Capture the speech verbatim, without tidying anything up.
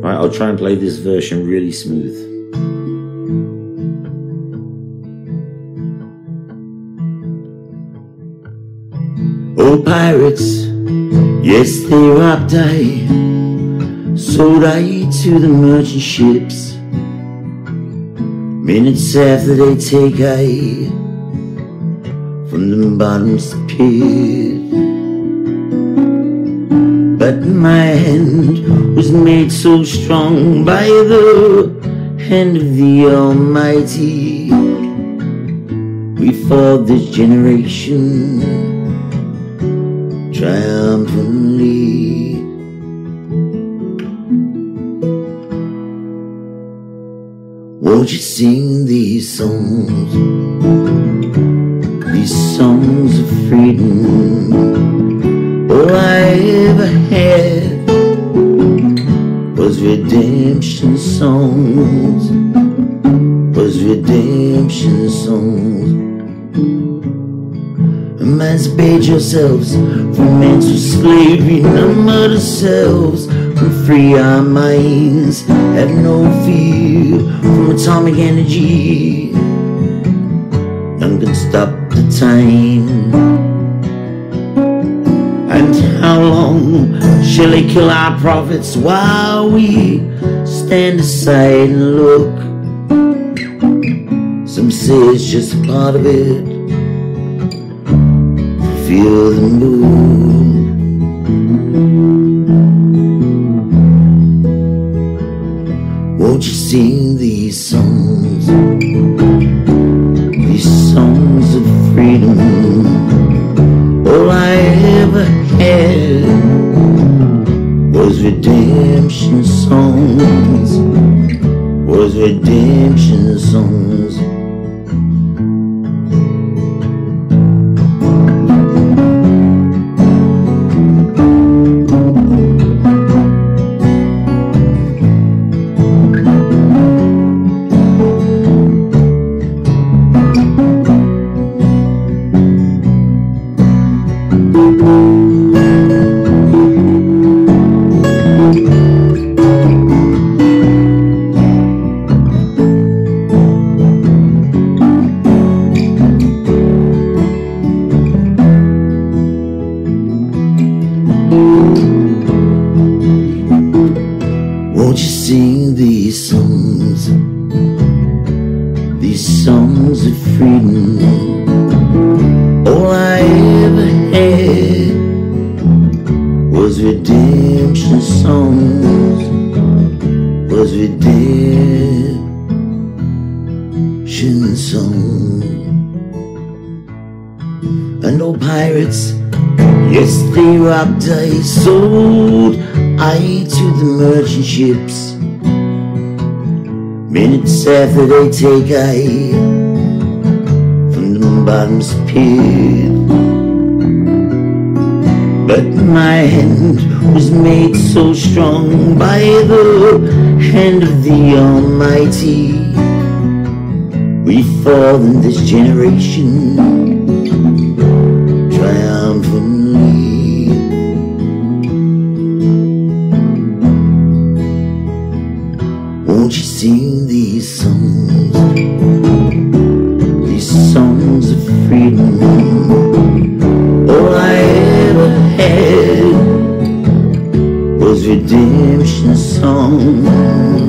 Right, I'll try and play this version really smooth. Oh, pirates, yes, they robbed I, sold I to the merchant ships. Minutes after they take I from the bottom's pit. But my hand was made so strong by the hand of the Almighty. We fought this generation triumphantly. Won't you sing these songs, these songs of freedom? All I ever had was redemption songs, was redemption songs. Emancipate yourselves from mental slavery, number ourselves and free our minds. Have no fear from atomic energy, none can stop the time. And how long shall they kill our prophets while we stand aside and look? Some say it's just a part of it. Feel the mood. Won't you sing these songs, these songs of freedom? All I ever had was redemption songs, was redemption songs. Won't you sing these songs, these songs of freedom? All I ever had was redemption songs, was redemption songs. And oh, pirates, yes, they robbed I, sold I to the merchant ships. Minutes after they take I from the bottom's pit. But my hand was made so strong by the hand of the Almighty. We fall in this generation triumphantly. Won't you sing these songs, these songs of freedom? All I ever had was redemption songs,